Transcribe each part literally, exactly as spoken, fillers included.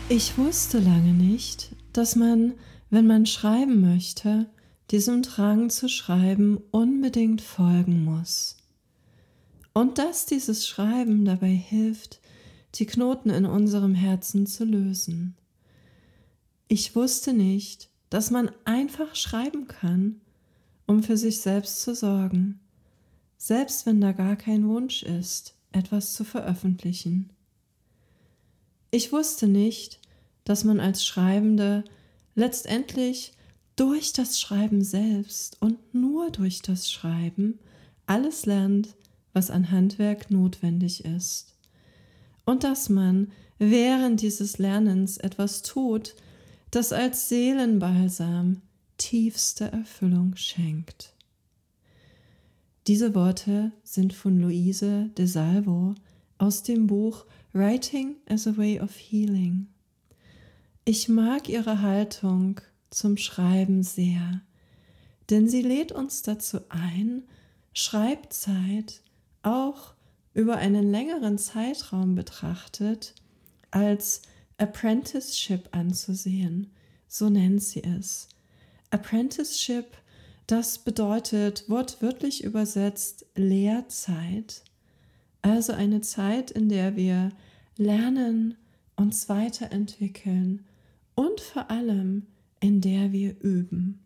Ich wusste lange nicht, dass man, wenn man schreiben möchte, diesem Drang zu schreiben unbedingt folgen muss. Und dass dieses Schreiben dabei hilft, die Knoten in unserem Herzen zu lösen. Ich wusste nicht, dass man einfach schreiben kann, um für sich selbst zu sorgen, selbst wenn da gar kein Wunsch ist, etwas zu veröffentlichen. Ich wusste nicht, dass man als Schreibende letztendlich durch das Schreiben selbst und nur durch das Schreiben alles lernt, was an Handwerk notwendig ist. Und dass man während dieses Lernens etwas tut, das als Seelenbalsam tiefste Erfüllung schenkt. Diese Worte sind von Luise de Salvo aus dem Buch Writing as a Way of Healing. Ich mag ihre Haltung zum Schreiben sehr, denn sie lädt uns dazu ein, Schreibzeit auch über einen längeren Zeitraum betrachtet als Apprenticeship anzusehen, so nennt sie es. Apprenticeship, das bedeutet wortwörtlich übersetzt Lehrzeit, also eine Zeit, in der wir lernen, uns weiterentwickeln und vor allem, in der wir üben.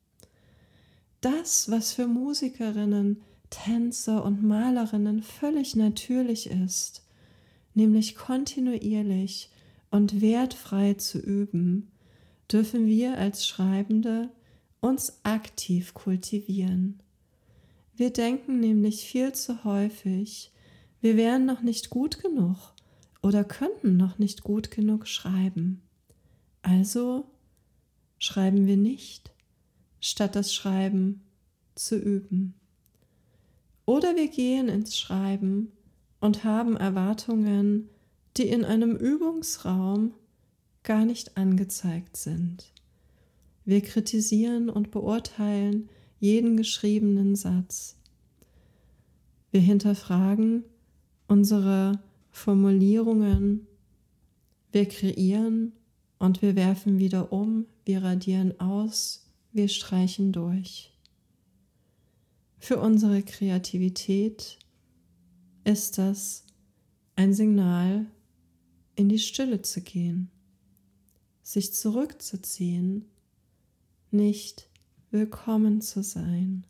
Das, was für Musikerinnen, Tänzer und Malerinnen völlig natürlich ist, nämlich kontinuierlich und wertfrei zu üben, dürfen wir als Schreibende uns aktiv kultivieren. Wir denken nämlich viel zu häufig, wir wären noch nicht gut genug oder könnten noch nicht gut genug schreiben. Also schreiben wir nicht, statt das Schreiben zu üben. Oder wir gehen ins Schreiben und haben Erwartungen, die in einem Übungsraum gar nicht angezeigt sind. Wir kritisieren und beurteilen jeden geschriebenen Satz. Wir hinterfragen unsere Formulierungen, wir kreieren und wir werfen wieder um, wir radieren aus, wir streichen durch. Für unsere Kreativität ist das ein Signal, in die Stille zu gehen, sich zurückzuziehen, nicht willkommen zu sein.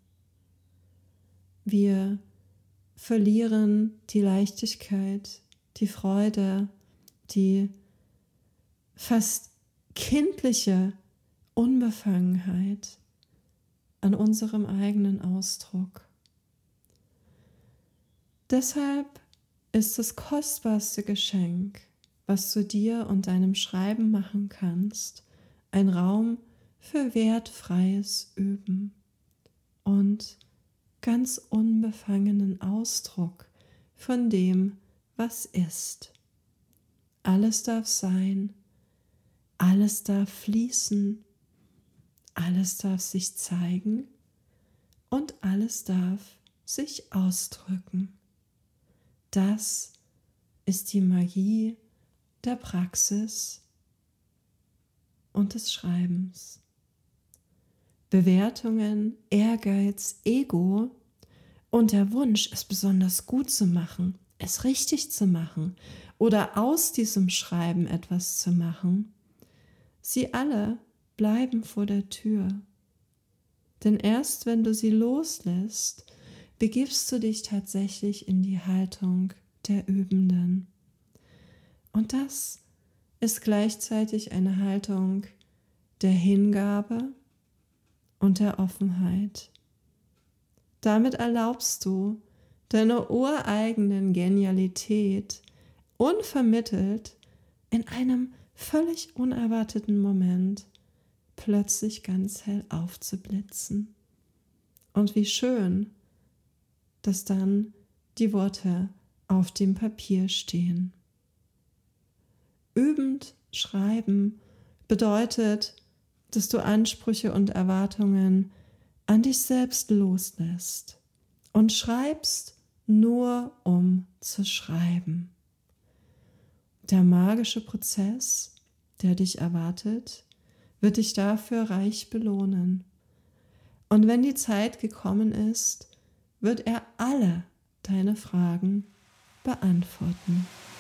Wir verlieren die Leichtigkeit, die Freude, die fast kindliche Unbefangenheit an unserem eigenen Ausdruck. Deshalb ist das kostbarste Geschenk, was du dir und deinem Schreiben machen kannst, ein Raum für wertfreies Üben und ganz unbefangenen Ausdruck von dem, was ist. Alles darf sein, alles darf fließen, alles darf sich zeigen und alles darf sich ausdrücken. Das ist die Magie der Praxis und des Schreibens. Bewertungen, Ehrgeiz, Ego und der Wunsch, es besonders gut zu machen, es richtig zu machen oder aus diesem Schreiben etwas zu machen, sie alle bleiben vor der Tür. Denn erst wenn du sie loslässt, begibst du dich tatsächlich in die Haltung der Übenden. Und das ist gleichzeitig eine Haltung der Hingabe und der Offenheit. Damit erlaubst du deiner ureigenen Genialität unvermittelt in einem völlig unerwarteten Moment plötzlich ganz hell aufzublitzen. Und wie schön, dass dann die Worte auf dem Papier stehen. Übend schreiben bedeutet, dass du Ansprüche und Erwartungen an dich selbst loslässt und schreibst nur, um zu schreiben. Der magische Prozess der dich erwartet, wird dich dafür reich belohnen. Und wenn die Zeit gekommen ist, wird er alle deine Fragen beantworten.